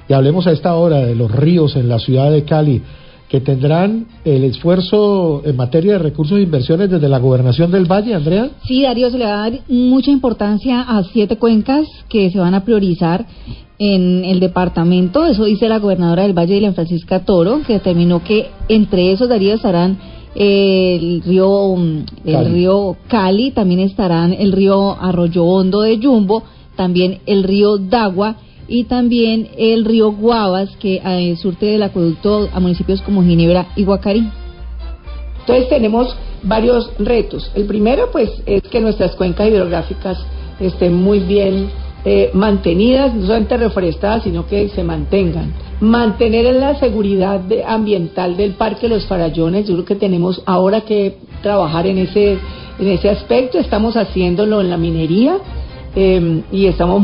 y hablemos a esta hora de los ríos en la ciudad de Cali, que tendrán el esfuerzo en materia de recursos e inversiones desde la Gobernación del Valle, Andrea. Sí, Darío, se le va a dar mucha importancia a 7 cuencas que se van a priorizar en el departamento. Eso dice la gobernadora del Valle, Dilan Francisca Toro, que determinó que entre esos, Darío, estarán el río Cali, también estarán el río Arroyo Hondo de Yumbo, también el río Dagua y también el río Guavas, que surte del acueducto a municipios como Ginebra y Guacarí. Entonces tenemos varios retos. El primero, pues, es que nuestras cuencas hidrográficas estén muy bien mantenidas, no solamente reforestadas, sino que se mantengan. Mantener la seguridad ambiental del Parque Los Farallones. Yo creo que tenemos ahora que trabajar en ese aspecto. Estamos haciéndolo en la minería y estamos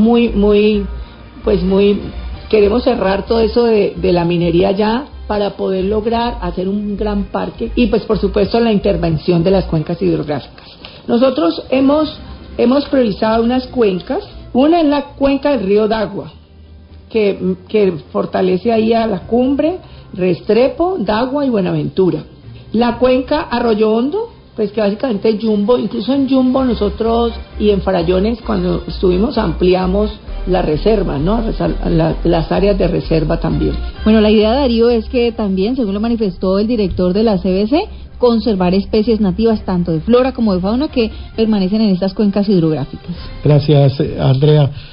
queremos cerrar todo eso de la minería ya para poder lograr hacer un gran parque y pues por supuesto la intervención de las cuencas hidrográficas. Nosotros hemos priorizado unas cuencas. Una es la cuenca del río Dagua, que fortalece ahí a La Cumbre, Restrepo, Dagua y Buenaventura. La cuenca Arroyo Hondo, pues que básicamente es Yumbo. Incluso en Yumbo nosotros y en Farallones, cuando estuvimos, ampliamos la reserva, ¿no? Las áreas de reserva también. Bueno, la idea, Darío, es que también, según lo manifestó el director de la CBC, conservar especies nativas tanto de flora como de fauna que permanecen en estas cuencas hidrográficas. Gracias, Andrea.